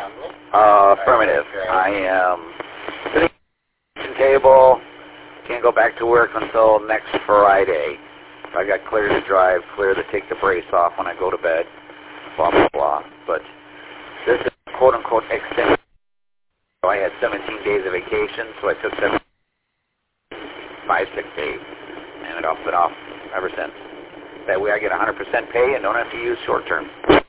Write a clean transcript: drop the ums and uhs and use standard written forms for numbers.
Affirmative. I am sitting at the table. Can't go back to work until next Friday. I got clear to drive, clear to take the brace off when I go to bed, blah, blah, blah. But this is quote-unquote extended. So I had 17 days of vacation, so I took 5 days, and I've been off ever since. That way I get 100% pay and don't have to use short-term.